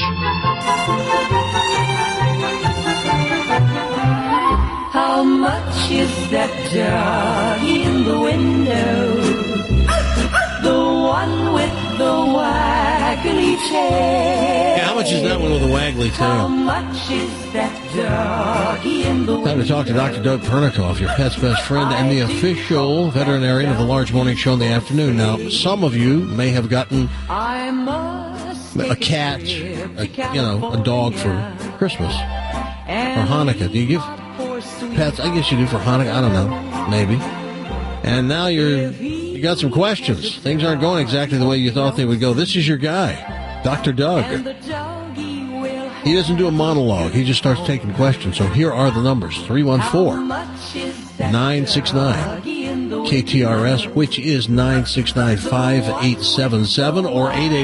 How much is that doggy in the window? The one with the waggly tail. Yeah, how much is that one with a waggly How tail? much is that doggy in the window? Time to talk to Dr. Doug Pernikoff, your pet's best friend and the official veterinarian of the Large Morning Show in the afternoon. Now, some of you may have gotten I must a cat, a dog for Christmas or Hanukkah. Do you give pets? I guess you do for Hanukkah. I don't know. Maybe. And now you got some questions. Things aren't going exactly the way you thought they would go. This is your guy, Dr. Doug. He doesn't do a monologue. He just starts taking questions. So here are the numbers. 314-969-KTRS, which is 969-5877, or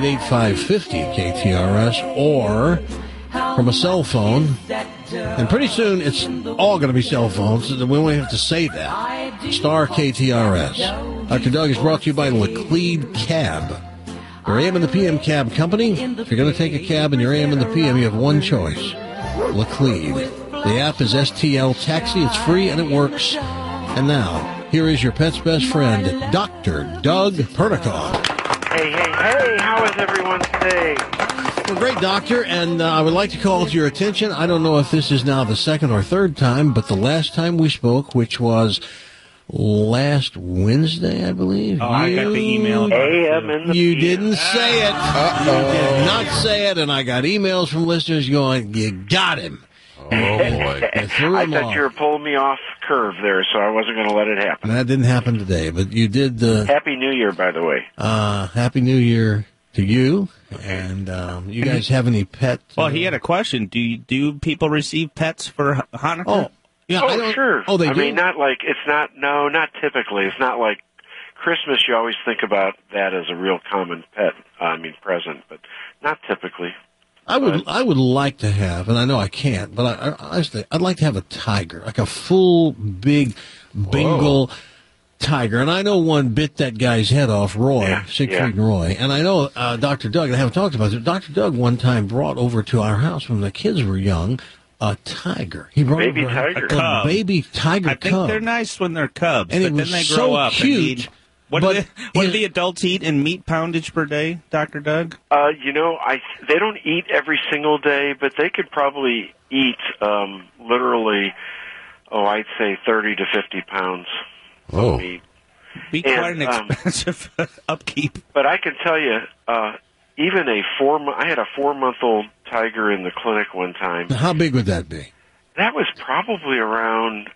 888-550-KTRS, or from a cell phone. And pretty soon, it's all going to be cell phones. We won't have to say that. Star KTRS. Dr. Doug is brought to you by Laclede Cab. Your AM and the PM cab company. If you're going to take a cab in your AM and the PM, you have one choice. Laclede. The app is STL Taxi. It's free and it works. And now, here is your pet's best friend, Dr. Doug Pernikoff. Hey, how is everyone today? Well, great, Doctor, and I would like to call to your attention, I don't know if this is now the second or third time, but the last time we spoke, which was last Wednesday, I believe. Oh, I got the email. AM in the You PM. didn't say it. You did not say it, and I got emails from listeners going, you got him. Oh, boy. You threw I him thought off. you were pulling me off curve there, so I wasn't going to let it happen. And that didn't happen today, but you did Happy New Year, by the way. Happy New Year to you, and you guys have any pet? Well, he had a question. Do people receive pets for Hanukkah? Oh, yeah. I Oh, don't, sure. Oh, they I do? mean, not typically. It's not like Christmas. You always think about that as a real common present, but not typically. I would like to have, and I know I can't, but I'd like to have a tiger, like a full, big, Bengal tiger. And I know one bit that guy's head off, Roy, Siegfried and Roy. And I know Dr. Doug, I haven't talked about it, Dr. Doug one time brought over to our house when the kids were young a tiger. He brought Baby over tiger. a Cub. baby tiger I think cub. they're nice when they're cubs, And but it then was they so grow up. cute, What but do the adults eat in meat poundage per day, Dr. Doug? They don't eat every single day, but they could probably eat literally, I'd say 30 to 50 pounds of meat. Be quite an expensive upkeep. But I can tell you, even I had a 4-month-old tiger in the clinic one time. How big would that be? That was probably around,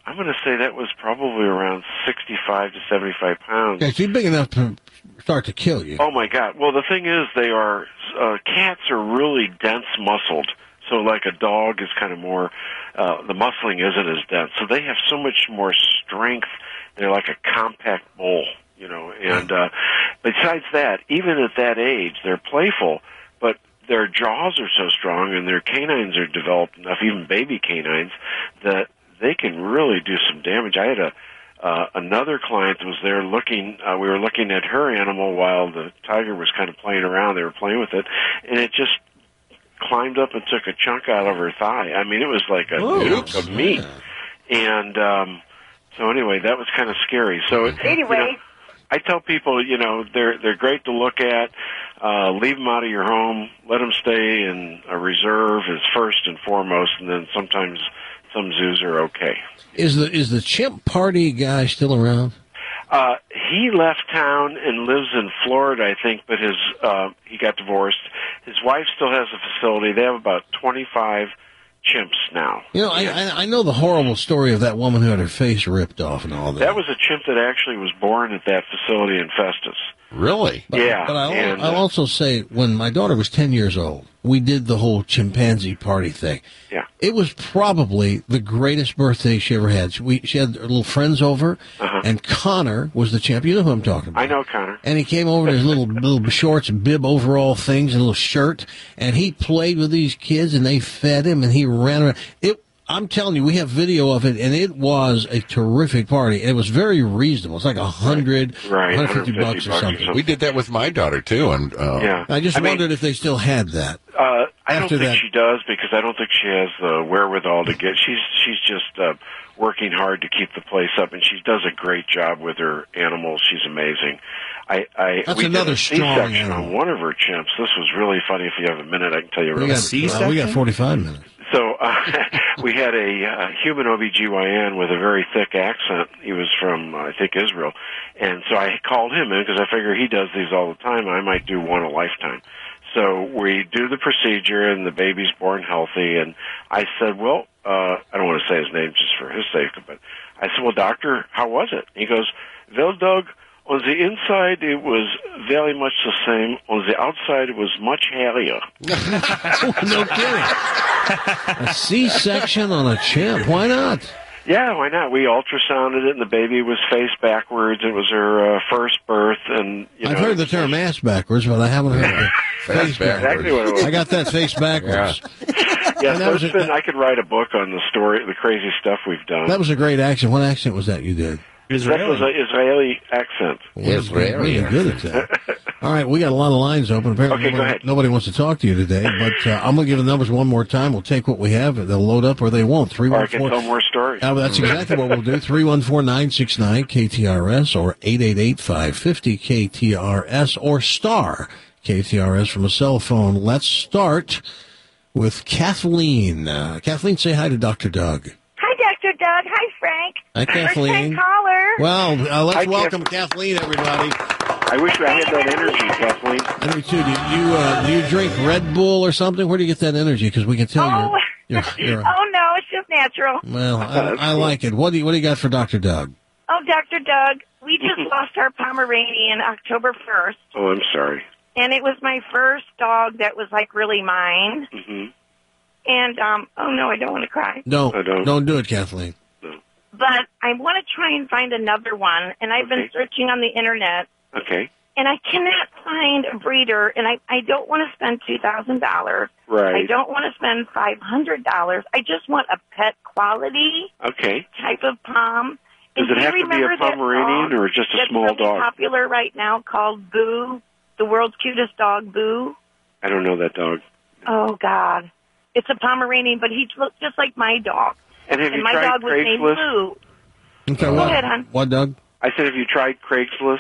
65 to 75 pounds. Okay, so he's big enough to start to kill you. Oh, my God. Well, the thing is, cats are really dense muscled. So like a dog is kind of more, the muscling isn't as dense. So they have so much more strength. They're like a compact bull, and besides that, even at that age, they're playful, but their jaws are so strong and their canines are developed enough, even baby canines, that they can really do some damage. I had another client that was there looking, we were looking at her animal while the tiger was kind of playing around. They were playing with it, and it just climbed up and took a chunk out of her thigh. I mean, it was like a chunk of meat. And so anyway, that was kind of scary. So anyway, I tell people, they're great to look at. Leave them out of your home. Let them stay in a reserve is first and foremost, and then sometimes some zoos are okay. Is the chimp party guy still around? He left town and lives in Florida, I think, but he got divorced. His wife still has a facility. They have about 25 chimps now. I know the horrible story of that woman who had her face ripped off and all that. That was a chimp that actually was born at that facility in Festus. Really? But I'll also say, when my daughter was 10 years old, we did the whole chimpanzee party thing. Yeah. It was probably the greatest birthday she ever had. She had her little friends over, and Connor was the champ. You know who I'm talking about. I know Connor. And he came over in his little shorts and bib overall things and a little shirt, and he played with these kids, and they fed him, and he ran around. I'm telling you, we have video of it, and it was a terrific party. It was very reasonable. It's like $150 or something. We did that with my daughter, too. And I just wondered if they still had that. I don't after think that. she does, because I don't think she has the wherewithal to get. She's just working hard to keep the place up, and she does a great job with her animals. She's amazing. That's we another did a strong C-section animal. on one of her chimps. This was really funny. If you have a minute, I can tell you We really. got 45 minutes. So we had a human OBGYN with a very thick accent. He was from, I think, Israel. And so I called him in because I figure he does these all the time. I might do one a lifetime. So we do the procedure, and the baby's born healthy. And I said, well, I don't want to say his name just for his sake, but I said, well, doctor, how was it? He goes, well, Doug, on the inside, it was very much the same. On the outside, it was much hairier. No kidding. A C-section on a chimp. Why not? Yeah, why not? We ultrasounded it, and the baby was face backwards. It was her first birth, and I've heard the term ass backwards, but I haven't heard the face backwards. Exactly what it was. I got that face backwards. Yeah, And that so was I could write a book on the story, the crazy stuff we've done. That was a great accent. What accent was that you did? That was an Israeli accent. Really good at that. All right, we got a lot of lines open. Apparently, Okay, go ahead. nobody wants to talk to you today, but I'm going to give the numbers one more time. We'll take what we have. They'll load up or they won't. Or I can tell more stories. That's exactly what we'll do. 314-969-KTRS or 888-550-KTRS or star KTRS from a cell phone. Let's start with Kathleen. Kathleen, say hi to Dr. Doug. Hi, Dr. Doug. Hi, Frank. Hi, Kathleen. First-time caller. Well, let's Hi, welcome Kathleen, everybody. I wish I had that energy, Kathleen. I do too. Do you drink Red Bull or something? Where do you get that energy? Because we can tell you're Oh, no, it's just natural. well, I like it. What do you got for Dr. Doug? Oh, Dr. Doug, we just lost our Pomeranian October 1st, Oh, I'm sorry. and it was my first dog that was, like, really mine. Mm-hmm. And, oh, no, I don't want to cry. No, I don't. don't do it, Kathleen. But I want to try and find another one, and I've been Okay. searching on the Internet, Okay. and I cannot find a breeder, and I don't want to spend $2,000. Right. I don't want to spend $500. I just want a pet quality Okay. type of pom. Does And it do you have to be remember a that Pomeranian dog or just a that's small really dog? popular right now called Boo, the world's cutest dog, Boo? I don't know that dog. Oh, God. It's a Pomeranian, but he looks just like my dog. And have And you my tried dog was named Craigslist? Boo. Okay, Go what? ahead, hon. What, Doug? I said, have you tried Craigslist?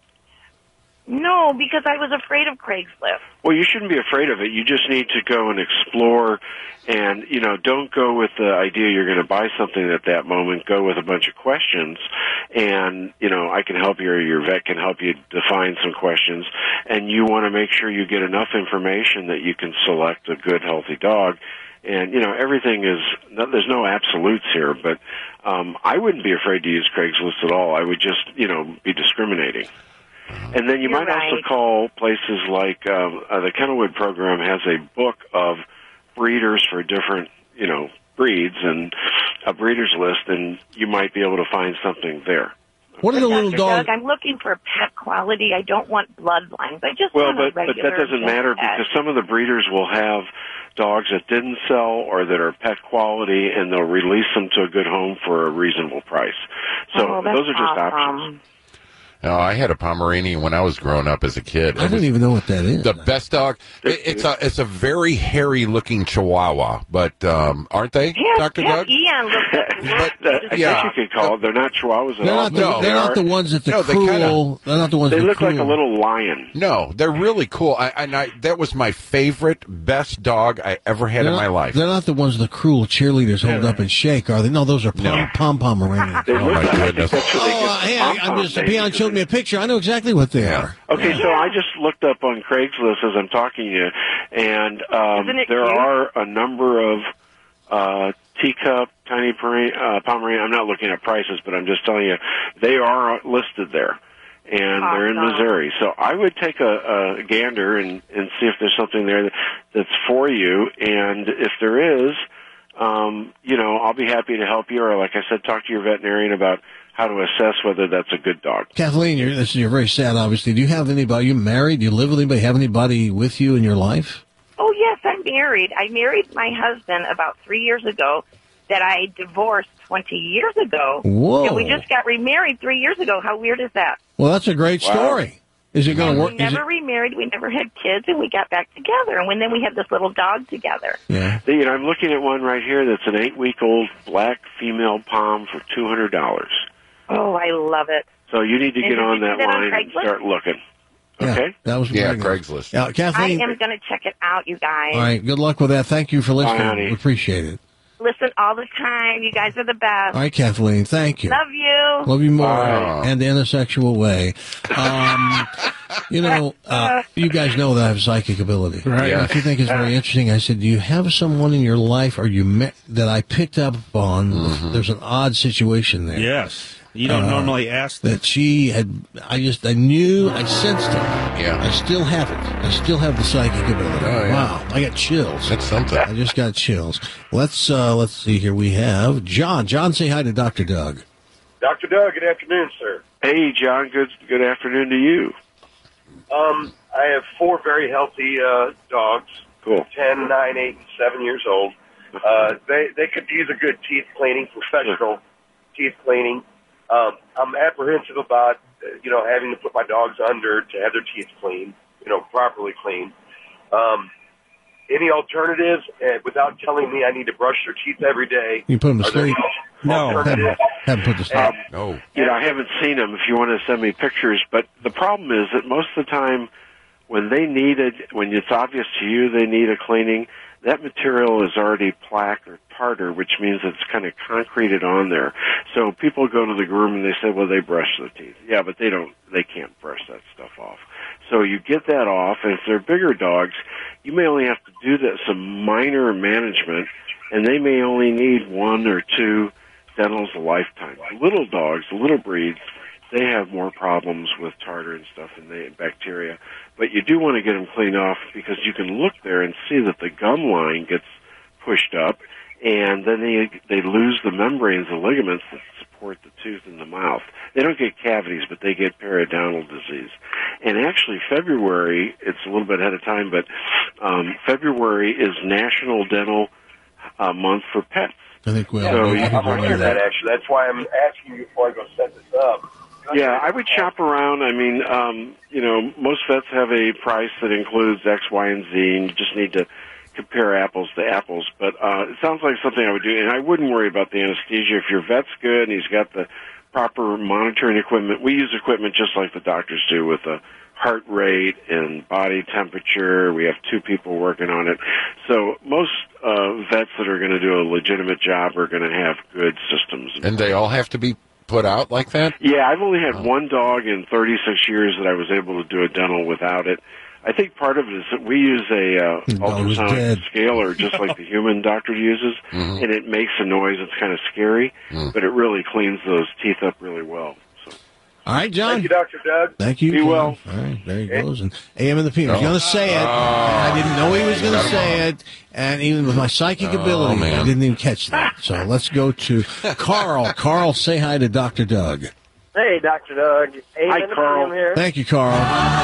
No, because I was afraid of Craigslist. Well, you shouldn't be afraid of it. You just need to go and explore, and don't go with the idea you're going to buy something at that moment. Go with a bunch of questions, and I can help you, or your vet can help you define some questions. And you want to make sure you get enough information that you can select a good, healthy dog. And everything is there's no absolutes here, but I wouldn't be afraid to use Craigslist at all. I would just be discriminating. And then you You're might also right. call places like the Kennelwood program has a book of breeders for different, breeds and a breeder's list, and you might be able to find something there. What are the little Dr. dogs? Doug, I'm looking for pet quality. I don't want bloodlines. I just Well, want a but regular that doesn't matter pet. because some of the breeders will have dogs that didn't sell or that are pet quality, and they'll release them to a good home for a reasonable price. So Oh, that's those are just awesome. options. No, I had a Pomeranian when I was growing up as a kid. I don't even know what that is. The best dog. It's a very hairy looking Chihuahua, but aren't they, Yes, Dr. yes, Doug? Ian looked at the But, I guess you could call it. They're not Chihuahuas at They're all. not the, No, they're not the ones that the No, they cruel. They're not the ones. They that look like a cruel. little lion. No, they're really cool. That was my favorite, best dog I ever had in my life. They're not the ones the cruel cheerleaders hold up and shake, are they? No, those are Pomeranians. They Oh, look my like, goodness. That's what they get Hey, the I'm pom-pom just. babies. Peon showed me a picture. I know exactly what they are. Okay, so I just looked up on Craigslist as I'm talking to you, and Isn't it there cute? are a number of teacup, tiny Pomeranian. I'm not looking at prices, but I'm just telling you they are listed there, and they're in Awesome. Missouri. So I would take a gander and see if there's something there that's for you, and if there is, I'll be happy to help you. Or like I said, talk to your veterinarian about how to assess whether that's a good dog. Kathleen, you're very sad, obviously. Do you have anybody? Are you married? Do you live with anybody? Have anybody with you in your life? Oh, yes, I'm married. I married my husband about 3 years ago that I divorced 20 years ago. Whoa. And we just got remarried 3 years ago. How weird is that? Well, that's a great story. Is it going to work? We never remarried. We never had kids, and we got back together. And then we had this little dog together. Yeah. I'm looking at one right here that's an 8-week-old black female pom for $200. Oh, I love it. So you need to get on that line and start looking. Okay? Yeah, that was Craigslist. Yeah, Kathleen. I am going to check it out, you guys. All right, good luck with that. Thank you for listening. Bye, honey. We appreciate it. Listen all the time. You guys are the best. All right, Kathleen, thank you. Love you. Love you more, Wow. and in a sexual way. You guys know that I have psychic ability. Right. Yeah. If you think it's very interesting, I said, do you have someone in your life or you met that I picked up on? There's an odd situation there. Yes. You don't normally ask That she had, I knew, I sensed it. Yeah. I still have it. I still have the psychic ability. Oh, yeah. Wow. I got chills. That's something. I just got chills. Let's see here. We have John. John, say hi to Dr. Doug. Dr. Doug, good afternoon, sir. Hey, John, good afternoon to you. I have 4 very healthy dogs. Cool. 10, 9, 8, and 7 years old. They could use a good teeth cleaning, professional teeth cleaning. I'm apprehensive about, having to put my dogs under to have their teeth cleaned, properly cleaned. Any alternatives without telling me I need to brush their teeth every day? You put them to Are there sleep. No. alternatives? Haven't put the sleep. No. I haven't seen them if you want to send me pictures, but the problem is that most of the time when when it's obvious to you they need a cleaning, that material is already plaque or tartar, which means it's kind of concreted on there. So people go to the groom and they say, well, they brush their teeth. Yeah, but they can't brush that stuff off. So you get that off, and if they're bigger dogs, you may only have to do some minor management, and they may only need 1 or 2 dentals a lifetime. Little dogs, little breeds, they have more problems with tartar and stuff and bacteria. But you do want to get them cleaned off because you can look there and see that the gum line gets pushed up, and then they lose the membranes and ligaments that support the tooth in the mouth. They don't get cavities, but they get periodontal disease. And actually, February, it's a little bit ahead of time, but February is National Dental Month for Pets. I think we'll. So you I'm can aware of that, actually. That's why I'm asking you before I go set this up. Yeah, I would shop around. I mean, most vets have a price that includes X, Y, and Z, and you just need to compare apples to apples. But it sounds like something I would do, and I wouldn't worry about the anesthesia. If your vet's good and he's got the proper monitoring equipment, we use equipment just like the doctors do with a heart rate and body temperature. We have 2 people working on it. So most vets that are going to do a legitimate job are going to have good systems. And they all have to be put out like that? Yeah, I've only had 1 dog in 36 years that I was able to do a dental without it. I think part of it is that we use a ultrasonic scaler just like the human doctor uses, and it makes a noise. It's kind of scary, but it really cleans those teeth up really well. So. All right, John. Thank you, Dr. Doug. Thank you. Be well. All right, there he goes. And AM in the P. He was going to say it. I didn't know he was going to say it. And even with my psychic ability, I didn't even catch that. So let's go to Carl. Carl, say hi to Dr. Doug. Hey, Dr. Doug. Hi, Carl. Here. Thank you, Carl.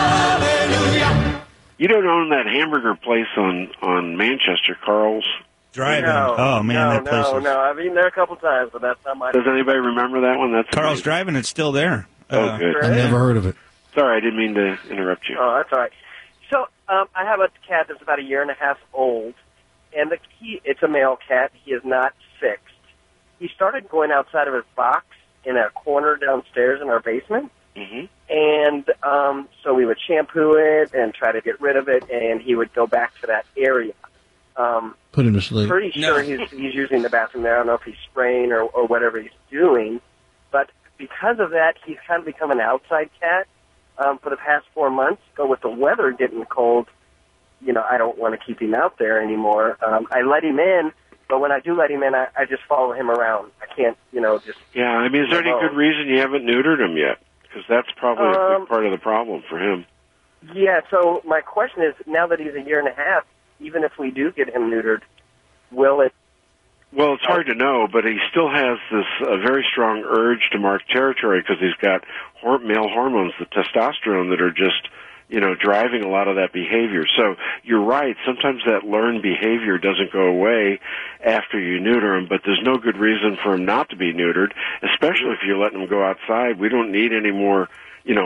You don't own that hamburger place on Manchester, Carl's? Driving. No, Oh, man, that place is... No. I've eaten there a couple times, but that's not my... Does anybody remember that one? That's Carl's amazing. Driving, it's still there. Oh, good. I never heard of it. Sorry, I didn't mean to interrupt you. Oh, that's all right. So I have a cat that's about 1.5 years old, and it's a male cat. He is not fixed. He started going outside of his box in a corner downstairs in our basement. Mm-hmm. And so we would shampoo it and try to get rid of it, and he would go back to that area. Put him to sleep. Pretty sure he's using the bathroom there. I don't know if he's spraying or whatever he's doing. But because of that, he's kind of become an outside cat for the past 4 months. But with the weather getting cold, I don't want to keep him out there anymore. I let him in, but when I do let him in, I just follow him around. I can't, just... Yeah, I mean, is there any good reason you haven't neutered him yet? Because that's probably a big part of the problem for him. Yeah, so my question is, now that he's 1.5 years, even if we do get him neutered, will it... Well, it's hard to know, but he still has this very strong urge to mark territory because he's got male hormones, the testosterone, that are just, driving a lot of that behavior. So you're right. Sometimes that learned behavior doesn't go away after you neuter him, but there's no good reason for him not to be neutered, especially if you're letting him go outside. We don't need any more,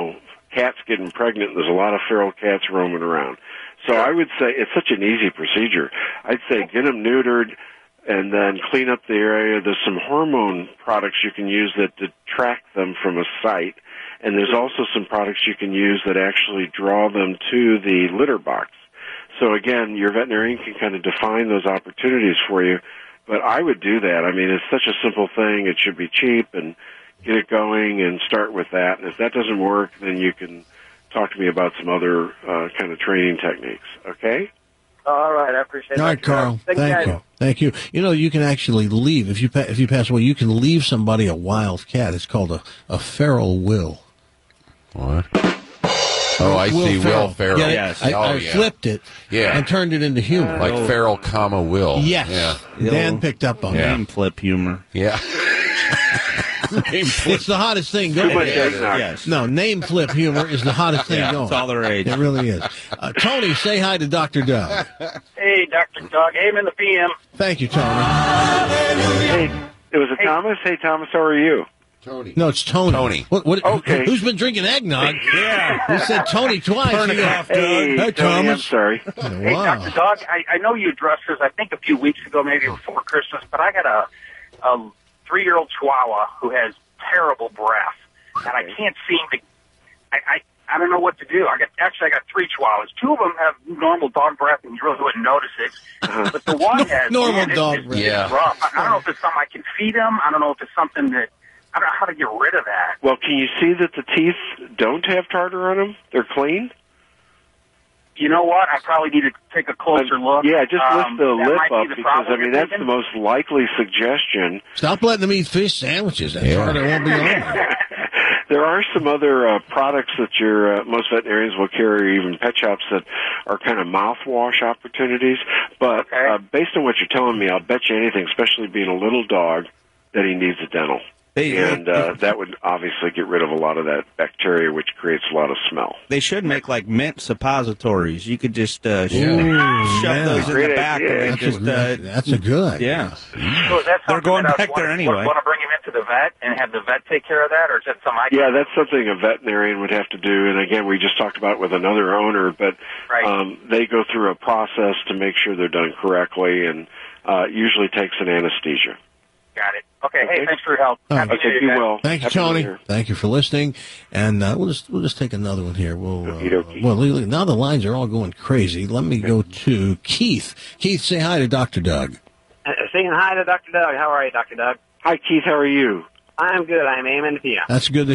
cats getting pregnant. There's a lot of feral cats roaming around. So I would say it's such an easy procedure. I'd say get them neutered and then clean up the area. There's some hormone products you can use that detract them from a site. And there's also some products you can use that actually draw them to the litter box. So again, your veterinarian can kind of define those opportunities for you. But I would do that. I mean, it's such a simple thing. It should be cheap, and get it going and start with that. And if that doesn't work, then you can talk to me about some other kind of training techniques. Okay? All right, I appreciate that. All right, Carl. Thank you. Thank you. You know, you can actually leave if you pass away. You can leave somebody a wild cat. It's called a feral will. What? Oh, I see. Will Ferrell. Yeah, Yes. I flipped it and turned it into humor. Like Ferrell, comma, Will. Yes. Yeah. Dan picked up on Name flip humor. Yeah. It's the hottest thing going. Yes. No, name flip humor is the hottest thing going. It's all the rage. It really is. Tony, say hi to Dr. Doug. Hey, Dr. Doug. Amen the PM. Thank you, Tony. Hey, it was Thomas. Hey, Thomas, how are you? Tony. No, it's Tony. Tony. What, Okay. Who's been drinking eggnog? Yeah. Who said Tony twice? Turn it off, Doug. Hey, Hey, Tony, I'm Thomas. sorry. Hey, Wow. Dr. Doug, I know you addressed this, I think, a few weeks ago, maybe before Christmas, but I got a 3-year-old Chihuahua who has terrible breath, and I can't seem to. I don't know what to do. I got 3 Chihuahuas. 2 of them have normal dog breath, and you really wouldn't notice it. But the one has Normal it's dog breath. Yeah. rough. I don't know if it's something I can feed him. I don't know if it's something that I don't know how to get rid of that. Well, can you see that the teeth don't have tartar on them? They're clean? You know what? I probably need to take a closer look. Yeah, just lift the that lip might be up the because, problem I mean, you're that's thinking. the most likely suggestion. Stop letting them eat fish sandwiches. That's harder. Won't be on there. There are some other products that your most veterinarians will carry, or even pet shops, that are kind of mouthwash opportunities. But based on what you're telling me, I'll bet you anything, especially being a little dog, that he needs a dental. And that would obviously get rid of a lot of that bacteria, which creates a lot of smell. They should make like mint suppositories. You could just shove those in Great the back idea. and then just That's a good. yeah. So is that They're something going that I back there anyway. Want to bring him into the vet and have the vet take care of that, or is that something I can Yeah, that's something a veterinarian would have to do. And again, we just talked about it with another owner, but they go through a process to make sure they're done correctly, and usually takes an anesthesia. Got it. Okay. Hey, thanks for your help. All right. Happy New Year, Be guys. well. Thank you, Happy New Tony. Year. Thank you for listening. And we'll just take another one here. Okie dokie. Well, now the lines are all going crazy. Let me go to Keith. Keith, say hi to Dr. Doug. Saying hi to Dr. Doug. How are you, Dr. Doug? Hi, Keith. How are you? I'm good. I'm aiming to PM. That's good to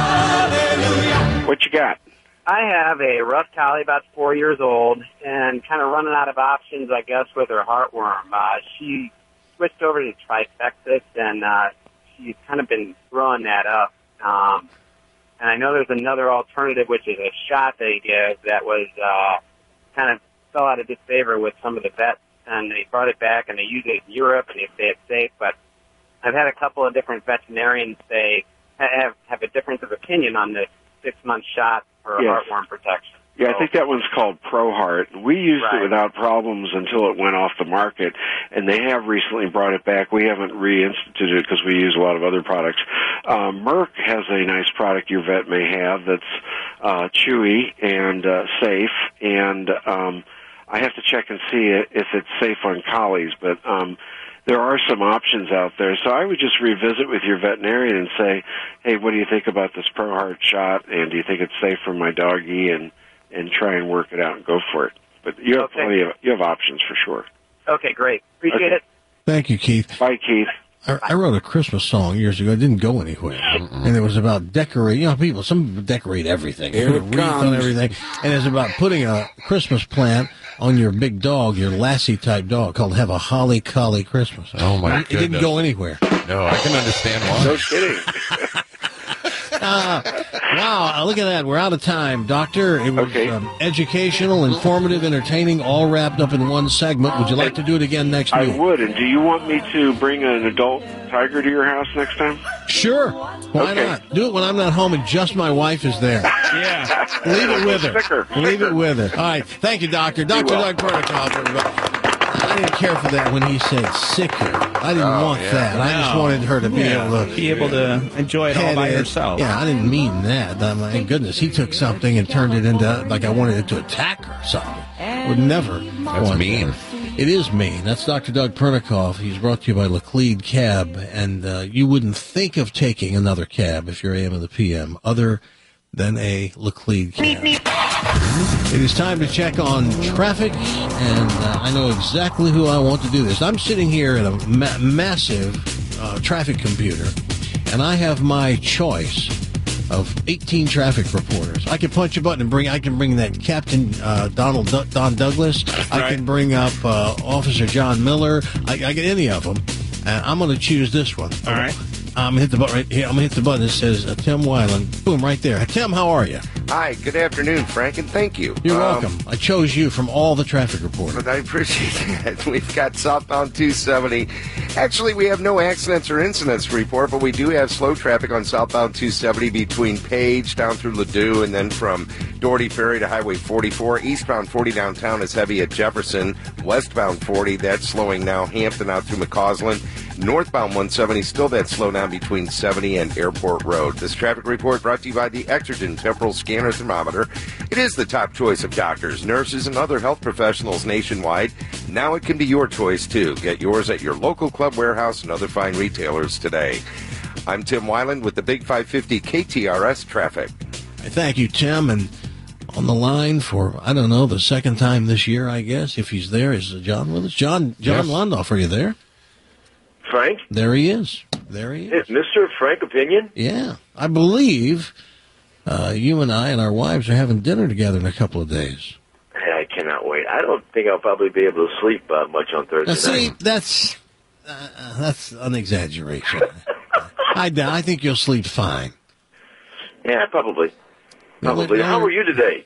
hear. What you got? I have a rough collie, about 4 years old, and kind of running out of options, I guess, with her heartworm. She switched over to Trifexis, and she's kind of been throwing that up. And I know there's another alternative, which is a shot they give that was kind of fell out of disfavor with some of the vets, and they brought it back, and they use it in Europe, and they say it's safe. But I've had a couple of different veterinarians say have a difference of opinion on this 6-month shot for heartworm protection. Yeah, I think that one's called ProHeart. We used it without problems until it went off the market, and they have recently brought it back. We haven't reinstituted it because we use a lot of other products. Merck has a nice product your vet may have that's chewy and safe, and I have to check and see if it's safe on collies, but there are some options out there. So I would just revisit with your veterinarian and say, hey, what do you think about this ProHeart shot, and do you think it's safe for my doggie, and try and work it out and go for it. But you have you have options for sure. Okay, great. Appreciate it. Thank you, Keith. Bye, Keith. I wrote a Christmas song years ago. It didn't go anywhere. And it was about decorating. You know, some people decorate everything. Put a wreath on everything. And it's about putting a Christmas plant on your big dog, your Lassie-type dog, called Have a Holly Collie Christmas. Oh, my It didn't go anywhere. No, I can understand why. No kidding. Wow, look at that. We're out of time. Doctor, it was educational, informative, entertaining, all wrapped up in one segment. Would you like to do it again next week? I would. And do you want me to bring an adult tiger to your house next time? Sure. Why not? Do it when I'm not home and just my wife is there. Yeah. Leave it with her. Sticker. Leave it with her. All right. Thank you, Doctor. Dr. Doug Pernicoff, everybody. I didn't care for that when he said sicker. I didn't want that. I just wanted her to be able to enjoy it all by herself. Yeah, I didn't mean that. My goodness, he took something and turned it into like I wanted it to attack her or something. I would never. That's mean. That. It is mean. That's Dr. Doug Pernikoff. He's brought to you by Laclede Cab, and you wouldn't think of taking another cab if you're AM and the PM other than a Laclede Cab. It is time to check on traffic, and I know exactly who I want to do this. I'm sitting here at a massive traffic computer, and I have my choice of 18 traffic reporters. I can punch a button and I can bring that Captain Don Douglas. I can bring up Officer John Miller. I get any of them. I'm going to choose this one. All right. I'm going to hit the button right here. I'm going to hit the button that says Tim Weiland. Boom, right there. Tim, how are you? Hi, good afternoon, Frank, and thank you. You're welcome. I chose you from all the traffic reporters. I appreciate that. We've got southbound 270. Actually, we have no accidents or incidents to report, but we do have slow traffic on southbound 270 between Page down through Ladue and then from Doherty Ferry to Highway 44. Eastbound 40 downtown is heavy at Jefferson. Westbound 40, that's slowing now. Hampton out through McCausland. Northbound 170, still that slowdown between 70 and Airport Road. This traffic report brought to you by the Exergen Temporal Scanner Thermometer. It is the top choice of doctors, nurses, and other health professionals nationwide. Now it can be your choice, too. Get yours at your local Club Warehouse and other fine retailers today. I'm Tim Weiland with the Big 550 KTRS traffic. Thank you, Tim. And on the line for, I don't know, the second time this year, I guess, if he's there, is John with us? John yes. Londoff, are you there? Frank? There he is. There he is. Mr. Frank Opinion? Yeah. I believe you and I and our wives are having dinner together in a couple of days. Hey, I cannot wait. I don't think I'll probably be able to sleep much on Thursday night. That's an exaggeration. I think you'll sleep fine. Yeah, probably. How are you today?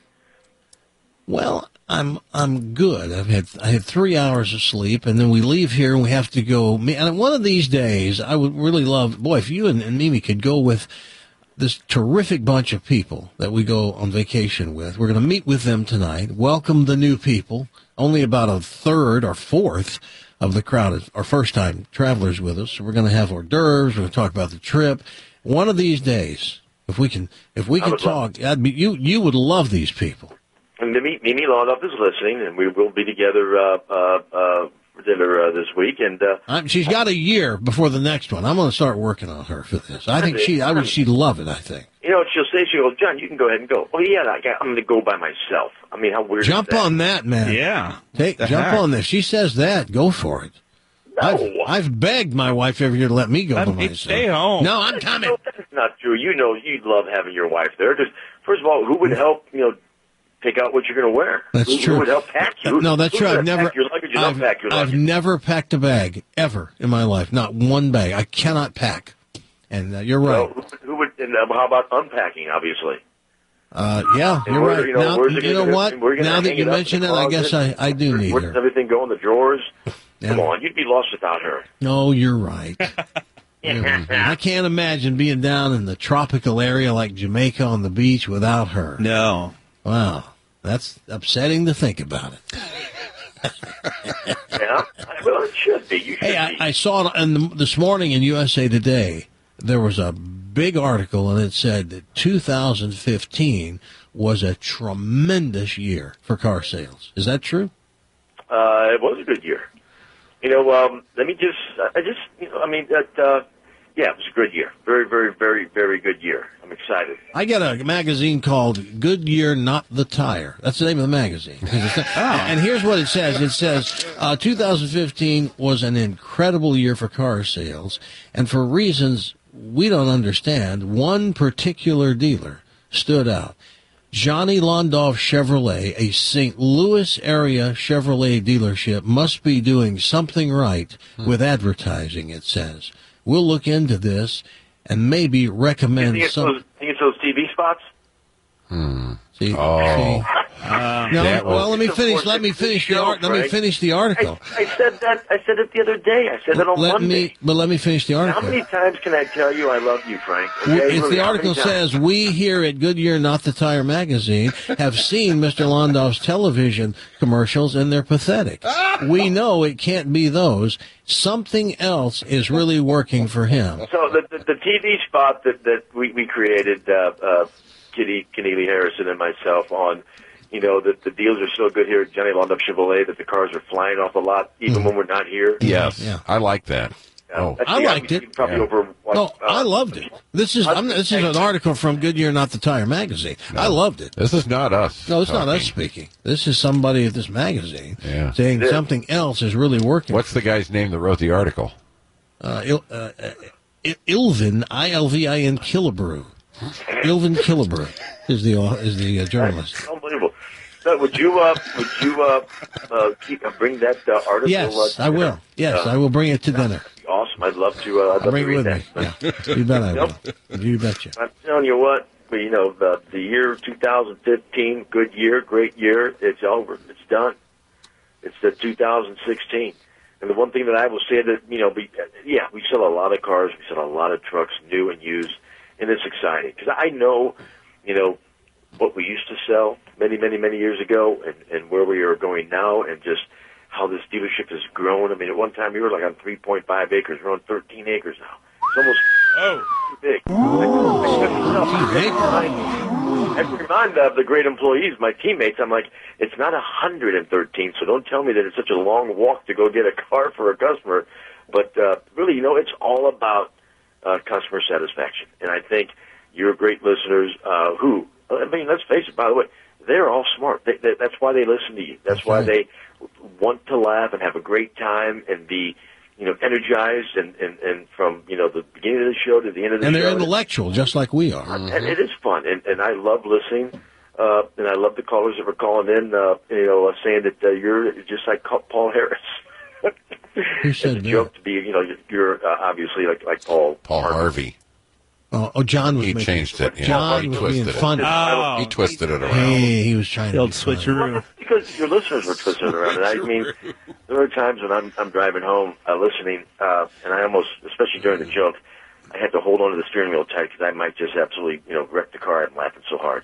Well, I'm good. I had 3 hours of sleep, and then we leave here and we have to go. And one of these days, I would really love, boy, if you and Mimi could go with this terrific bunch of people that we go on vacation with. We're going to meet with them tonight. Welcome the new people. Only about a third or fourth of the crowd are first-time travelers with us. So we're going to have hors d'oeuvres. We're going to talk about the trip. One of these days, if we can talk, you would love these people. And Mimi Londoff is listening, and we will be together for dinner this week. And she's got a year before the next one. I'm going to start working on her for this. I think she'd love it. I think. You know what she'll say? She'll go, John, you can go ahead and go. Oh yeah, I'm going to go by myself. I mean, how weird? Jump is that? on that, man. Yeah, jump on this. She says that. Go for it. No. I've begged my wife every year to let me go by myself. Stay home. No, I'm coming. No, that's not true. You know, you'd love having your wife there. Just first of all, who would help? Pick out what you're going to wear. That's true. Who would help pack you? No, that's true. I've never I've never packed a bag ever in my life. Not one bag. I cannot pack. And you're right. Well, who would? And how about unpacking? Obviously. Yeah, you're right. You know what? Now that you mention it, I guess I do need her. Where does everything go in the drawers? Yeah. Come on, you'd be lost without her. No, you're right. I can't imagine being down in the tropical area like Jamaica on the beach without her. No. Wow, that's upsetting to think about it. Yeah, well, it should be. I saw this morning in USA Today, there was a big article, and it said that 2015 was a tremendous year for car sales. Is that true? It was a good year. Let me just, yeah, it was a good year. Very, very, very, very good year. I'm excited. I get a magazine called Goodyear, Not the Tire. That's the name of the magazine. And here's what it says. It says 2015 was an incredible year for car sales, and for reasons we don't understand, one particular dealer stood out. Johnny Londoff Chevrolet, a St. Louis area Chevrolet dealership, must be doing something right with advertising, it says. We'll look into this and maybe recommend some. You think it's those TV spots? See, No, well, let me finish. Let me finish the article. I said that. I said it the other day. I said it on Monday. Let me finish the article. How many times can I tell you I love you, Frank? Okay? If the article says, we here at Goodyear, Not the Tire magazine, have seen Mr. Londoff's television commercials, and they're pathetic. We know it can't be those. Something else is really working for him. So the TV spot that we created, Kitty Keneally Harrison and myself on, that the deals are so good here at Johnny Londoff Chevrolet that the cars are flying off the lot even when we're not here. Yes, yeah. I like that. I liked it. I loved it. This is an article from Goodyear, Not the Tire magazine. No, I loved it. This is not us. No, it's not us speaking. This is somebody at this magazine saying something else is really working. What's the guy's name that wrote the article? Ilvin, Ilvin Killebrew. Ilvin Killebrew is the journalist. That's unbelievable. So would you bring that article? Yes, I will. Yes, I will bring it to dinner. Awesome. I'd love to. I'd love bring to read it with that. Me. Yeah. You bet I will. You betcha. I'm telling you what. The year 2015, good year, great year. It's over. It's done. It's the 2016. And the one thing that I will say that we sell a lot of cars. We sell a lot of trucks, new and used, and it's exciting because I know, what we used to sell many, many, many years ago and where we are going now and just how this dealership has grown. I mean, at one time we were like on 3.5 acres. We're on 13 acres now. It's almost too big. I remind the great employees, my teammates, I'm like, it's not 113, so don't tell me that it's such a long walk to go get a car for a customer. But really, it's all about customer satisfaction. And I think you're great listeners let's face it, by the way, they're all smart. That's why they listen to you. That's why they want to laugh and have a great time and be, energized and from, the beginning of the show to the end of the show. And they're intellectual, just like we are. And it is fun. And I love listening. And I love the callers that were calling in, saying that you're just like Paul Harris. Who said it's a joke to be, you're obviously like Paul Harvey. Oh, John was He changed it. John was being funny. He twisted it around. Hey, he was trying to switcheroo. Well, because your listeners were twisting it around. And I mean, there are times when I'm driving home listening, and I almost, especially during the joke, I had to hold onto the steering wheel tight because I might just absolutely, wreck the car. I'm laughing so hard.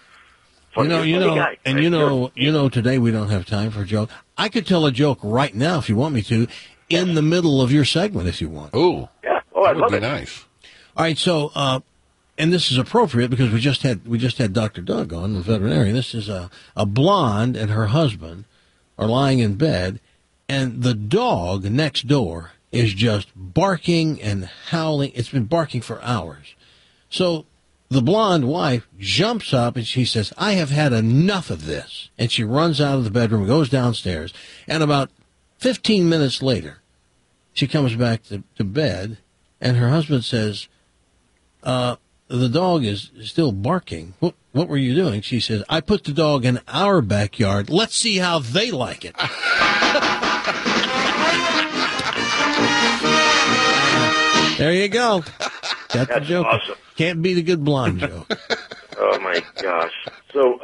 Today we don't have time for a joke. I could tell a joke right now if you want me to, in the middle of your segment if you want. Oh, yeah. That would be nice. All right, so and this is appropriate because we just had Dr. Doug on, the veterinarian. This is a blonde and her husband are lying in bed, and the dog next door is just barking and howling. It's been barking for hours. So the blonde wife jumps up and she says, "I have had enough of this." And she runs out of the bedroom, goes downstairs, and about 15 minutes later, she comes back to bed, and her husband says, the dog is still barking. What were you doing? She says, "I put the dog in our backyard. Let's see how they like it." There you go. That's the joke. Awesome. Can't beat a good blonde joke. Oh, my gosh. So,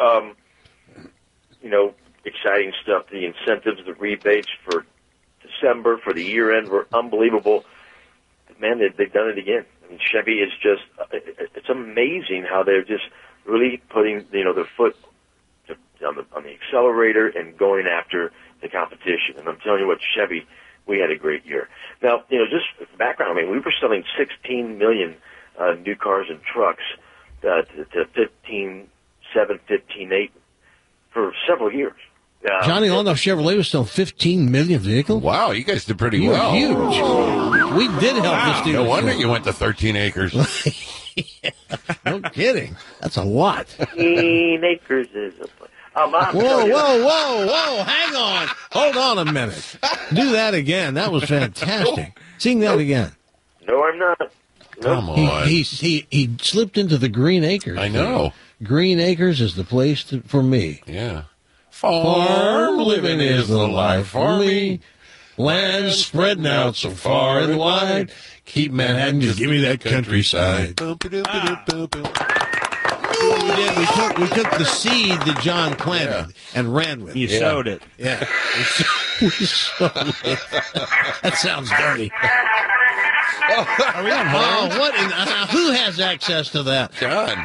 exciting stuff. The incentives, the rebates for December, for the year end were unbelievable. Man, they've done it again. I mean, Chevy is just, it's amazing how they're just really putting, their foot on the accelerator and going after the competition. And I'm telling you what, Chevy, we had a great year. Now, just background, I mean, we were selling 16 million new cars and trucks to 15.7, 15.8 for several years. Johnny Londoff Chevrolet was still 15 million vehicles. Wow, you guys did pretty well. Huge. We did help this deal. No wonder you went to 13 acres. Yeah, no kidding. That's a lot. 13 acres is a place. Whoa. Hang on. Hold on a minute. Do that again. That was fantastic. Sing that again. No, I'm not. Come on. He slipped into the Green Acres. I know. Green Acres is the place for me. Yeah. Farm living is the life for me. Land spreading out so far and wide. Keep Manhattan, just give me that countryside. We did. We took the seed that John planted and ran with it. You sowed it. Yeah. We sowed it. That sounds dirty. Are we on hold? What? Who has access to that? John.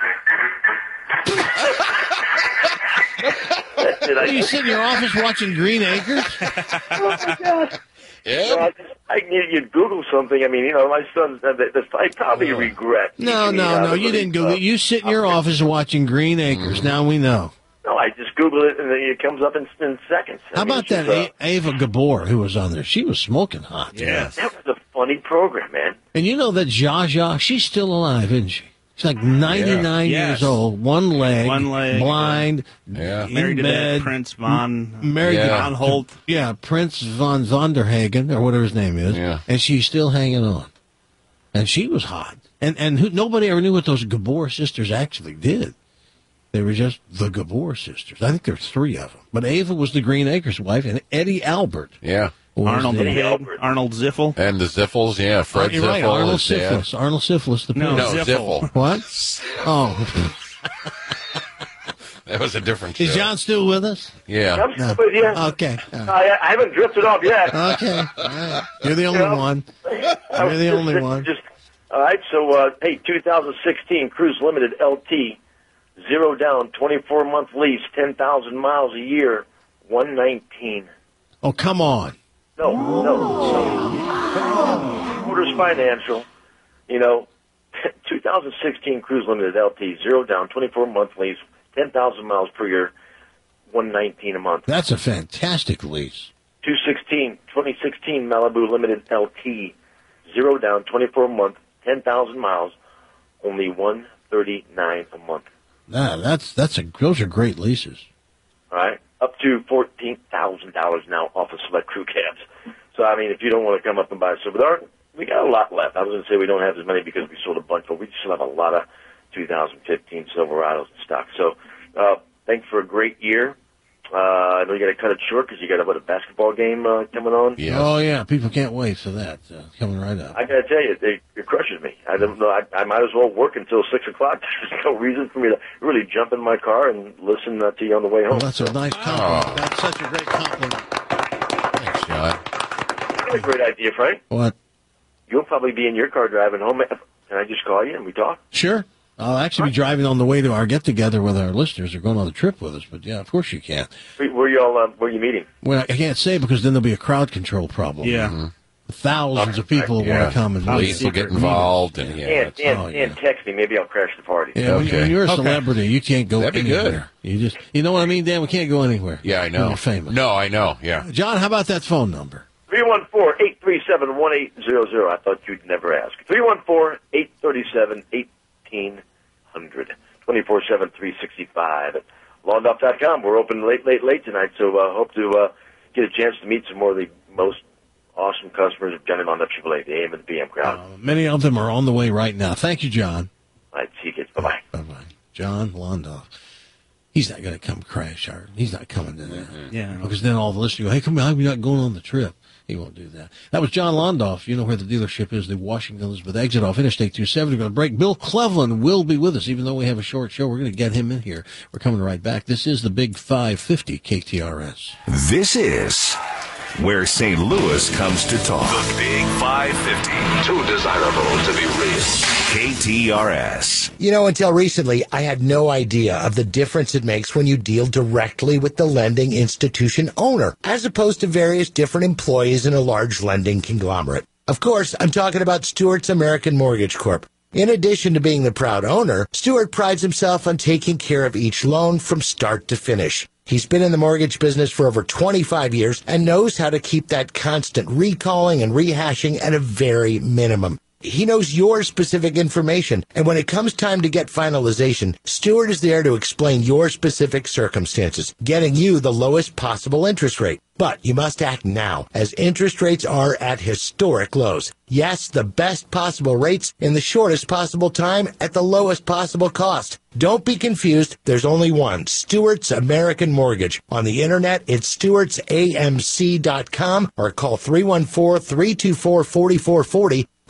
Are you sitting in your office watching Green Acres? Oh my God. Yeah. You'd Google something. I mean, my son, I probably regret. No, you didn't Google it. You sit in your office watching Green Acres. Now we know. No, I just Google it, and then it comes up in seconds. How about that Ava Gabor who was on there? She was smoking hot. Yes. That was a funny program, man. And you know that Zsa Zsa, she's still alive, isn't she? She's like 99 years old, one leg, blind, married to that Prince von Holt. Yeah, Prince von Zonderhagen, or whatever his name is. Yeah. And she's still hanging on. And she was hot. And nobody ever knew what those Gabor sisters actually did. They were just the Gabor sisters. I think there's 3 of them. But Ava was the Green Acres wife, and Eddie Albert. Yeah. Arnold Ziffel. And the Ziffels, Fred You're Ziffel. right, Arnold Syphilis. Arnold Syphilis, the No, prince. Ziffel. What? Oh. That was a different show. Is John still with us? Yeah. I'm still with you. Okay. I haven't drifted off yet. Okay. All right. You're the only one. You're the only one. All right, so, 2016 Cruise Limited LT, 0 down, 24-month lease, 10,000 miles a year, 119. Oh, come on. No. Motors Financial, 2016 Cruise Limited LT, 0 down, 24-month lease, 10,000 miles per year, 119 a month. That's a fantastic lease. 2016 Malibu Limited LT, 0 down, 24-month, 10,000 miles, only 139 a month. Those are great leases. All right, up to $14,000 now off of select crew cabs. So, I mean, if you don't want to come up and buy a Silver, we got a lot left. I was going to say we don't have as many because we sold a bunch, but we still have a lot of 2015 Silverados in stock. So, thanks for a great year. I know you got to cut it short because you got a basketball game coming on. Yes. Oh, yeah. People can't wait for that. Coming right up. I got to tell you, it crushes me. I don't know. I might as well work until 6 o'clock. There's no reason for me to really jump in my car and listen to you on the way home. Well, that's a nice compliment. That's such a great compliment. Thanks, John. I got a great idea, Frank. What? You'll probably be in your car driving home. Can I just call you and we talk? Sure. I'll actually be driving on the way to our get-together with our listeners. They're going on the trip with us, but yeah, of course you can. Where are you meeting? Well, I can't say because then there'll be a crowd control problem. Yeah. Mm-hmm. Thousands of people want to come and police will get involved. And text me. Maybe I'll crash the party. Yeah, when you're a celebrity, you can't go That'd be anywhere. good. You know what I mean, Dan? We can't go anywhere. Yeah, I know. When you're famous. No, I know. Yeah. John, how about that phone number? 314-837-1800. I thought you'd never ask. 314-837-1800. 24/7, 365 at lawnduff.com. We're open late tonight, so hope to get a chance to meet some more of the most awesome customers of Johnny Lawnduff AAA, the AM and the PM crowd. Many of them are on the way right now. Thank you, John. All right, see you kids. Bye-bye. Bye-bye. John Lawnduff. He's not going to come crash our. He's not coming to that. Yeah. Because then all the listeners go, hey, come on, we're not going on the trip. He won't do that. That was John Lawnduff. You know where the dealership is, the Washington Elizabeth exit off Interstate 270. We're going to break. Bill Cleveland will be with us, even though we have a short show. We're going to get him in here. We're coming right back. This is the Big 550 KTRS. This is where St. Louis comes to talk. The Big 550. Too desirable to be real. KTRS. You know, until recently, I had no idea of the difference it makes when you deal directly with the lending institution owner, as opposed to various different employees in a large lending conglomerate. Of course, I'm talking about Stewart's American Mortgage Corp. In addition to being the proud owner, Stewart prides himself on taking care of each loan from start to finish. He's been in the mortgage business for over 25 years and knows how to keep that constant recalling and rehashing at a very minimum. He knows your specific information, and when it comes time to get finalization, Stewart is there to explain your specific circumstances, getting you the lowest possible interest rate. But you must act now, as interest rates are at historic lows. Yes, the best possible rates in the shortest possible time at the lowest possible cost. Don't be confused. There's only one, Stewart's American Mortgage. On the internet, it's stewartsamc.com or call 314-324-4440.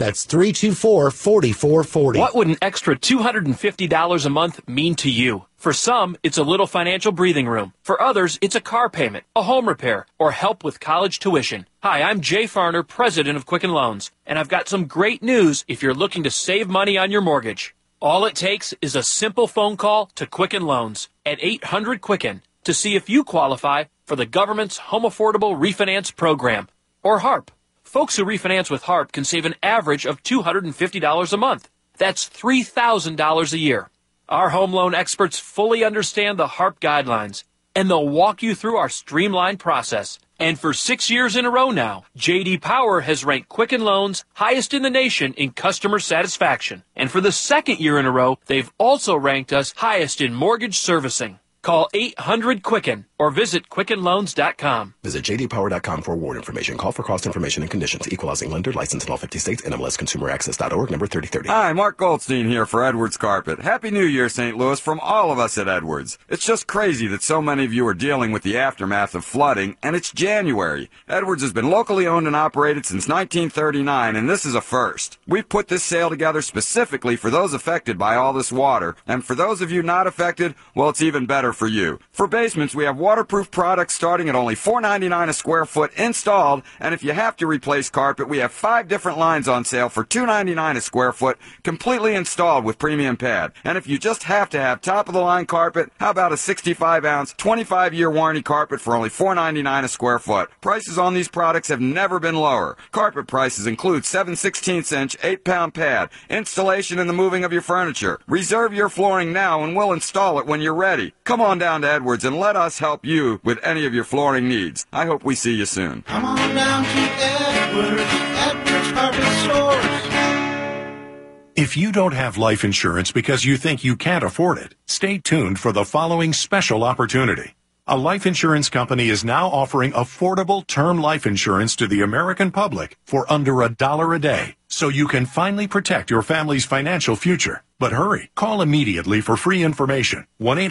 That's 324-4440. What would an extra $250 a month mean to you? For some, it's a little financial breathing room. For others, it's a car payment, a home repair, or help with college tuition. Hi, I'm Jay Farner, president of Quicken Loans, and I've got some great news if you're looking to save money on your mortgage. All it takes is a simple phone call to Quicken Loans at 800-QUICKEN to see if you qualify for the government's Home Affordable Refinance Program, or HARP. Folks who refinance with HARP can save an average of $250 a month. That's $3,000 a year. Our home loan experts fully understand the HARP guidelines, and they'll walk you through our streamlined process. And for 6 years in a row now, J.D. Power has ranked Quicken Loans highest in the nation in customer satisfaction. And for the second year in a row, they've also ranked us highest in mortgage servicing. Call 800-QUICKEN or visit QuickenLoans.com. Visit jdpower.com for award information. Call for cost information and conditions. Equal housing lender. Licensed in all 50 states. NMLSConsumerAccess.org. Number 3030. Hi, Mark Goldstein here for Edwards Carpet. Happy New Year, St. Louis, from all of us at Edwards. It's just crazy that so many of you are dealing with the aftermath of flooding, and it's January. Edwards has been locally owned and operated since 1939, and this is a first. We've put this sale together specifically for those affected by all this water, and for those of you not affected, well, it's even better for you. For basements, we have waterproof products starting at only $4.99 a square foot installed, and if you have to replace carpet, we have 5 different lines on sale for $2.99 a square foot, completely installed with premium pad. And if you just have to have top-of-the-line carpet, how about a 65-ounce, 25-year warranty carpet for only $4.99 a square foot? Prices on these products have never been lower. Carpet prices include 7/16-inch, 8-pound pad, installation and the moving of your furniture. Reserve your flooring now and we'll install it when you're ready. Come on down to Edwards and let us help you with any of your flooring needs. I hope we see you soon. Come on down to Edwards Carpet Stores. If you don't have life insurance because you think you can't afford it, stay tuned for the following special opportunity. A life insurance company is now offering affordable term life insurance to the American public for under $1 a day, so you can finally protect your family's financial future. But hurry, call immediately for free information.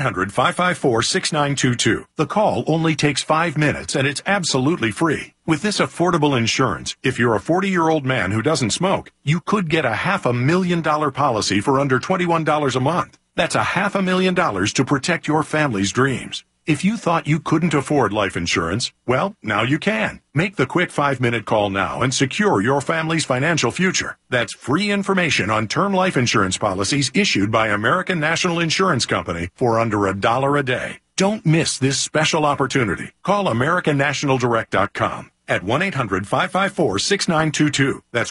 1-800-554-6922. The call only takes 5 minutes and it's absolutely free. With this affordable insurance, if you're a 40-year-old man who doesn't smoke, you could get a $500,000 policy for under $21 a month. That's $500,000 to protect your family's dreams. If you thought you couldn't afford life insurance, well, now you can. Make the quick 5-minute call now and secure your family's financial future. That's free information on term life insurance policies issued by American National Insurance Company for under $1 a day. Don't miss this special opportunity. Call AmericanNationalDirect.com at 1-800-554-6922. That's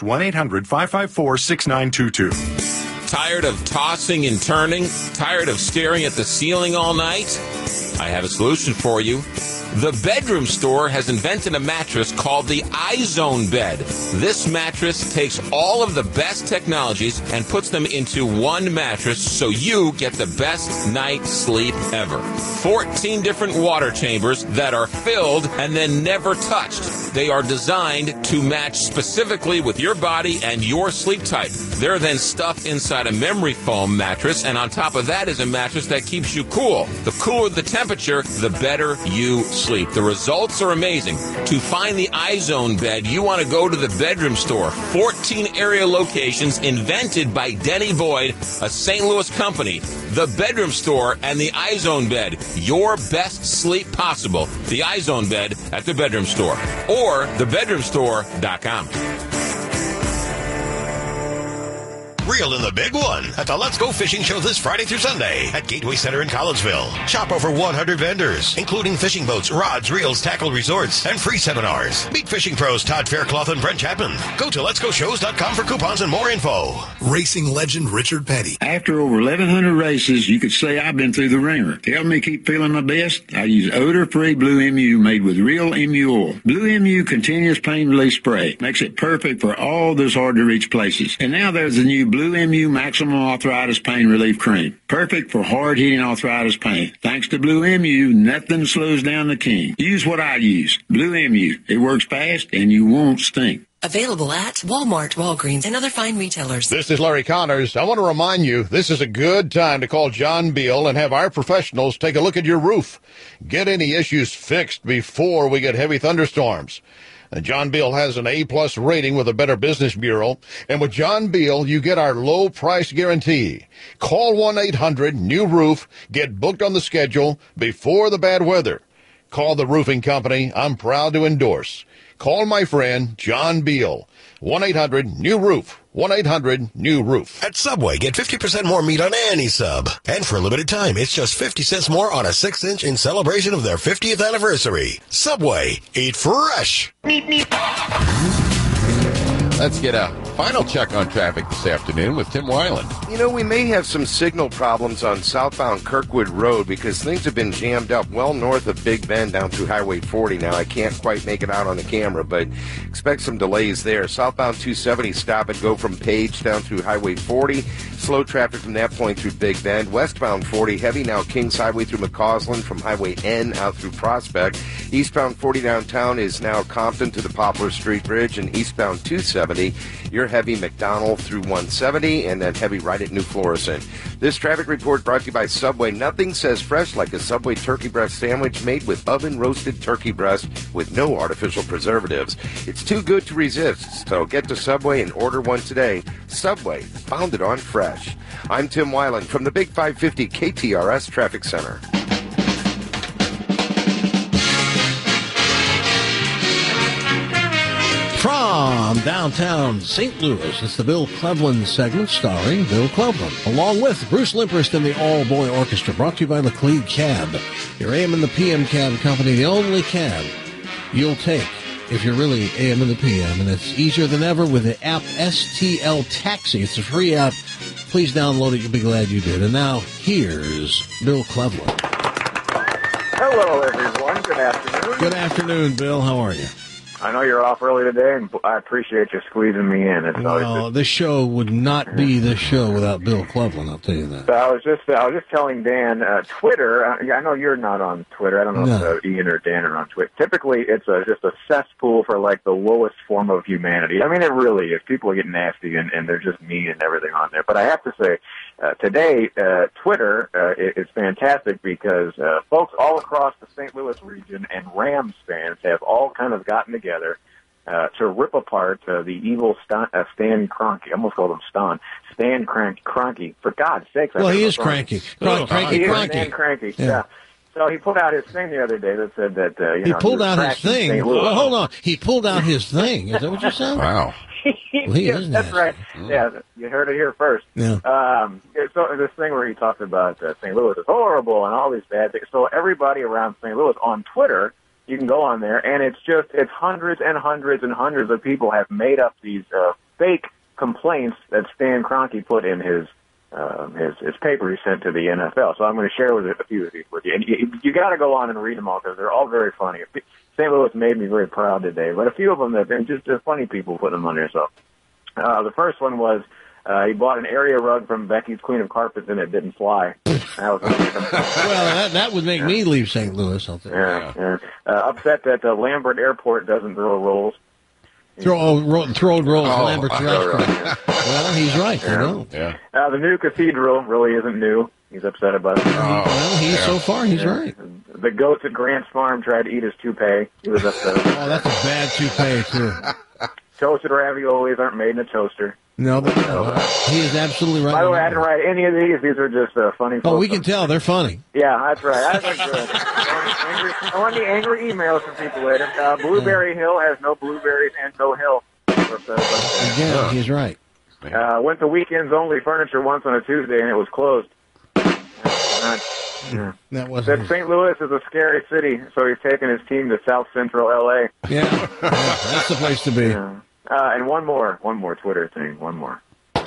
1-800-554-6922. Tired of tossing and turning? Tired of staring at the ceiling all night? I have a solution for you. The Bedroom Store has invented a mattress called the iZone bed. This mattress takes all of the best technologies and puts them into one mattress so you get the best night's sleep ever. 14 different water chambers that are filled and then never touched. They are designed to match specifically with your body and your sleep type. They're then stuffed inside a memory foam mattress, and on top of that is a mattress that keeps you cool. The cooler the temperature, the better you sleep. The results are amazing. To find the iZone bed, you want to go to the Bedroom Store. 14 area locations invented by Denny Boyd, a St. Louis company. The Bedroom Store and the iZone bed. Your best sleep possible. The iZone bed at the Bedroom Store. Or thebedroomstore.com. Reel in the big one at the Let's Go Fishing Show this Friday through Sunday at Gateway Center in Collinsville. Shop over 100 vendors, including fishing boats, rods, reels, tackle resorts, and free seminars. Meet fishing pros Todd Faircloth and Brent Chapman. Go to letsgoshows.com for coupons and more info. Racing legend Richard Petty. After over 1,100 races, you could say I've been through the ringer. To help me keep feeling my best, I use odor-free Blue MU made with real MU oil. Blue MU Continuous Pain Relief Spray makes it perfect for all those hard-to-reach places. And now there's the new Blue MU Maximum Arthritis Pain Relief Cream. Perfect for hard-hitting arthritis pain. Thanks to Blue MU, nothing slows down the king. Use what I use. Blue MU. It works fast and you won't stink. Available at Walmart, Walgreens, and other fine retailers. This is Larry Connors. I want to remind you, this is a good time to call John Beal and have our professionals take a look at your roof. Get any issues fixed before we get heavy thunderstorms. John Beal has an A-plus rating with the Better Business Bureau. And with John Beal, you get our low price guarantee. Call 1-800-NEW-ROOF. Get booked on the schedule before the bad weather. Call the roofing company I'm proud to endorse. Call my friend John Beal. 1-800-NEW-ROOF. 1-800-NEW-ROOF. At Subway, get 50% more meat on any sub. And for a limited time, it's just 50 cents more on a 6-inch in celebration of their 50th anniversary. Subway, eat fresh. Let's get a final check on traffic this afternoon with Tim Weiland. You know, we may have some signal problems on southbound Kirkwood Road because things have been jammed up well north of Big Bend down through Highway 40. Now, I can't quite make it out on the camera, but expect some delays there. Southbound 270 stop and go from Page down through Highway 40. Slow traffic from that point through Big Bend. Westbound 40 heavy now Kings Highway through McCausland from Highway N out through Prospect. Eastbound 40 downtown is now Compton to the Poplar Street Bridge, and eastbound 270 you're heavy McDonald through 170 and then heavy right at New Florissant. This traffic report brought to you by Subway. Nothing says fresh like a Subway turkey breast sandwich made with oven-roasted turkey breast with no artificial preservatives. It's too good to resist, so get to Subway and order one today. Subway, founded on fresh. I'm Tim Weiland from the Big 550 KTRS Traffic Center. From downtown St. Louis, it's the Bill Cleveland segment starring Bill Cleveland, along with Bruce Limperst and the All-Boy Orchestra, brought to you by Laclede Cab, your AM and the PM cab company, the only cab you'll take if you're really AM and the PM, and it's easier than ever with the app STL Taxi. It's a free app. Please download it. You'll be glad you did. And now, here's Bill Cleveland. Hello, everyone. Good afternoon. Good afternoon, Bill. How are you? I know you're off early today, and I appreciate you squeezing me in. It's Well, this show would not be this show without Bill Cleveland, I'll tell you that. So I was just telling Dan, Twitter, I know you're not on Twitter. I don't know if Ian or Dan are on Twitter. Typically, it's just a cesspool for, like, the lowest form of humanity. I mean, it really is. People get nasty, and they're just mean and everything on there. But I have to say, today, Twitter is fantastic because folks all across the St. Louis region and Rams fans have all kind of gotten together to rip apart the evil Stan Kroenke. I almost called him Stan Kroenke. For God's sakes. Well, he is cranky. Stan Kroenke, yeah. So he put out his thing the other day that said that, he pulled out his thing? Well, hold on. He pulled out his thing. Is that what you said? Wow. Well, he is that's right. Yeah, you heard it here first. Yeah. So this thing where he talks about St. Louis is horrible and all these bad things. So everybody around St. Louis on Twitter, you can go on there, and it's hundreds and hundreds and hundreds of people have made up these fake complaints that Stan Kroenke put in his paper he sent to the NFL. So I'm going to share a few of these with you. And you got to go on and read them all because they're all very funny. St. Louis made me very proud today, but a few of them have been just funny people putting them on there. So the first one was he bought an area rug from Becky's Queen of Carpets and it didn't fly. Well, that would make me leave St. Louis. I'll tell you. Upset that Lambert Airport doesn't throw rolls. Throw rolls, Lambert's restaurant. Well, he's right. Yeah. The new cathedral really isn't new. He's upset about it. Well, he's right. The goats at Grant's Farm tried to eat his toupee. He was upset about it. Oh, that's a bad toupee, too. Toasted raviolis aren't made in a toaster. No, but he is absolutely right. By the way, I didn't write any of these. These are just funny. Oh, we can tell. They're funny. Yeah, that's right. That's good. I want the angry emails from people later. Blueberry Hill has no blueberries and no hill. Again, he's right. Went to Weekends Only Furniture once on a Tuesday, and it was closed. That was Said St. Louis is a scary city, so he's taking his team to South Central L.A. Yeah, that's the place to be. Yeah. And one more Twitter thing. One more.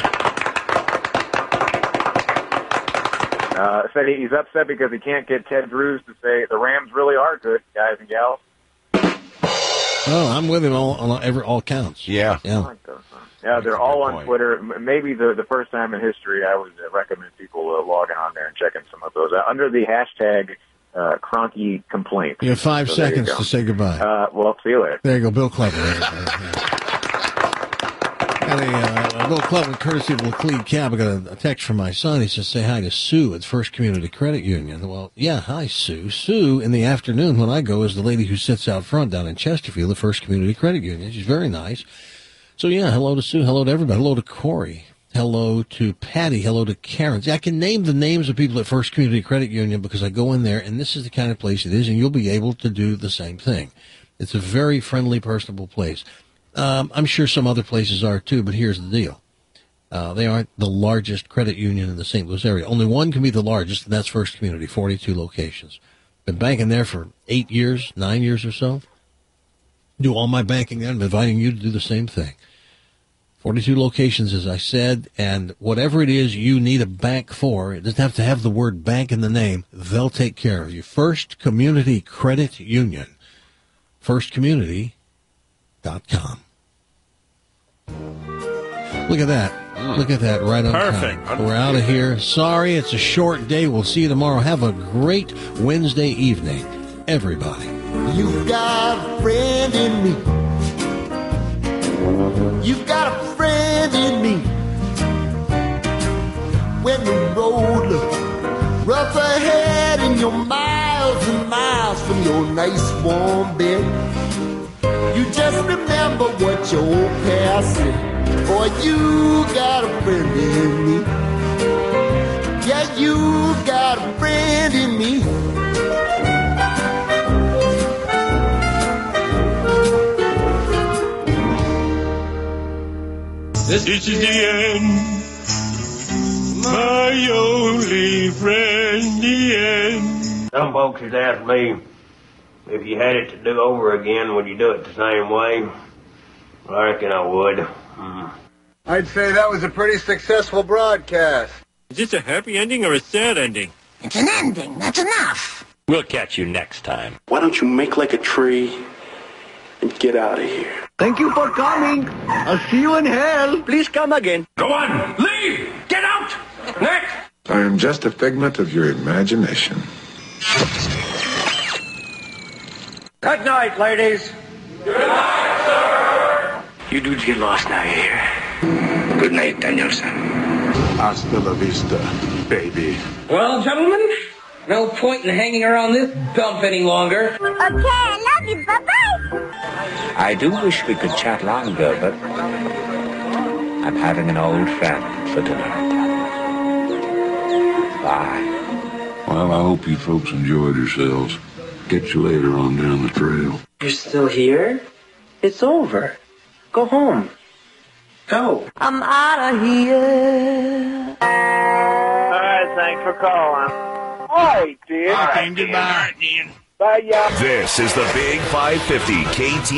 Said he's upset because he can't get Ted Drewes to say the Rams really are good, guys and gals. Oh, I'm with him on all counts. Yeah. Yeah, they're all on Twitter. Maybe the first time in history I would recommend people logging on there and checking some of those out under the hashtag Kroenke complaint. You have 5 seconds to say goodbye. Well, see you later. There you go, Bill Cleveland. a little club courtesy of Laclede Cab. I got a text from my son. He says, say hi to Sue at First Community Credit Union. Well, yeah, hi, Sue. Sue, in the afternoon when I go, is the lady who sits out front down in Chesterfield, the First Community Credit Union. She's very nice. So, yeah, hello to Sue. Hello to everybody. Hello to Corey. Hello to Patty. Hello to Karen. See, I can name the names of people at First Community Credit Union because I go in there, and this is the kind of place it is, and you'll be able to do the same thing. It's a very friendly, personable place. I'm sure some other places are too, but here's the deal. They aren't the largest credit union in the St. Louis area. Only one can be the largest, and that's First Community, 42 locations. Been banking there for 9 years or so. Do all my banking there. I'm inviting you to do the same thing. 42 locations, as I said, and whatever it is you need a bank for, it doesn't have to have the word bank in the name. They'll take care of you. First Community Credit Union. FirstCommunity.com. Look at that. Look at that, right on Perfect. time. We're out of here. Sorry, it's a short day. We'll see you tomorrow. Have a great Wednesday evening, everybody. You've got a friend in me. You've got a friend in me. When the road looks rough ahead and you're miles and miles from your nice warm bed, you just remember what your old past said. Boy, you got a friend in me. Yeah, you got a friend in me. This is the end. My only friend, the end. Some folks has asked me, if you had it to do over again, would you do it the same way? Well, I reckon I would. I'd say that was a pretty successful broadcast. Is this a happy ending or a sad ending? It's an ending. That's enough. We'll catch you next time. Why don't you make like a tree and get out of here? Thank you for coming. I'll see you in hell. Please come again. Go on, leave! Get out! Next! I am just a figment of your imagination. Good night, ladies. Good night, sir! You dudes get lost now, you hear? Good night, Danielson. Hasta la vista, baby. Well, gentlemen, no point in hanging around this dump any longer. Okay, I love you. Bye-bye. I do wish we could chat longer, but I'm having an old friend for dinner. Bye. Well, I hope you folks enjoyed yourselves. Get you later on down the trail. You're still here? It's over. Go home. Go. I'm out of here. All right, thanks for calling. All right, dude. Okay, goodbye. Bye, y'all. This is the Big 550 KT.